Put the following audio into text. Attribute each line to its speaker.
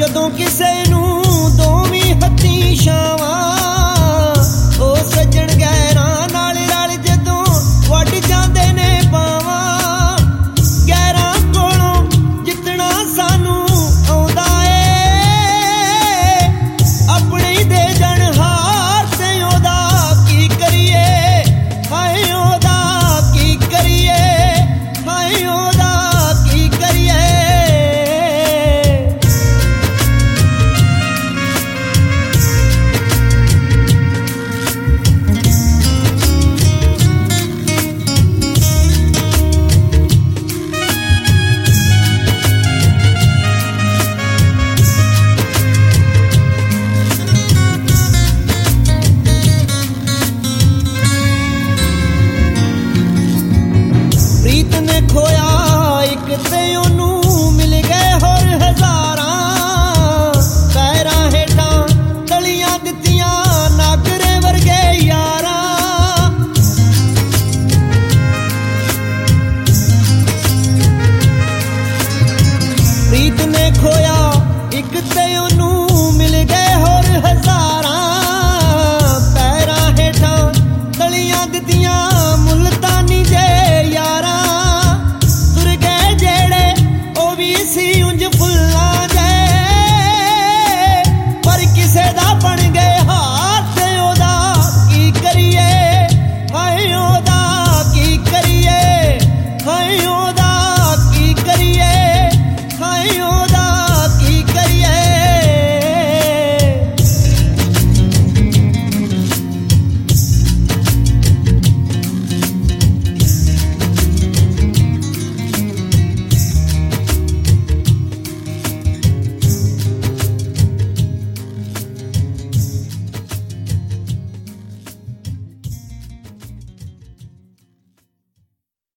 Speaker 1: ਜਦੋਂ ਕਿਸੇ ਨੂੰ ਦੋਵੇਂ ਹੱਥੀਂ ਛਾਵਾਂ, ਉਹ ਸੱਜਣ ਗੈਰਾਂ ਨਾਲ ਰਲ ਜਦੋਂ ਵੱਢ ਜਾਂਦੇ ਨੇ ਪਾਵਾਂ। ਗੈਰਾਂ ਕੋਲੋਂ ਜਿੱਤਣਾ ਸਾਨੂੰ ਆਉਂਦਾ ਏ, ਆਪਣੇ ਹੀ ਦੇ ਜਾਣ ਹਾਰ ਤੇ ਉਹਦਾ ਕੀ ਕਰੀਏ, ਹਾਏ ਉਹਦਾ ਕੀ ਕਰੀਏ, ਹਾਏ ਉਹਦਾ ਕੀ ਕਰੀਏ। ਪ੍ਰੀਤ ਨੇ ਖੋਇਆ ਇੱਕ ਤੇ ਉਹਨੂੰ ਮਿਲ ਗਏ ਹੋਰ ਹਜ਼ਾਰਾਂ। ਪੈਰਾਂ ਹੇਠਾਂ ਤਲੀਆਂ ਦਿੱਤੀਆਂ ਨਾਗਰੇ ਵਰਗੇ ਯਾਰਾਂ। ਪ੍ਰੀਤ ਨੇ ਖੋਇਆ ਇੱਕ ਤੇ ਉਹਨੂੰ ਮਿਲ ਗਏ ਹੋਰ ਹਜ਼ਾਰਾਂ। ਪੈਰਾਂ ਹੇਠਾਂ ਤਲੀਆਂ ਦਿੱਤੀਆਂ ਮੁਲਤਾਨੀ ਜੇ ਯਾਰਾਂ। ਤੁਰ ਗਏ ਜਿਹੜੇ ਉਹ ਵੀ ਸੀ ਉਂਝ ਫੁੱਲ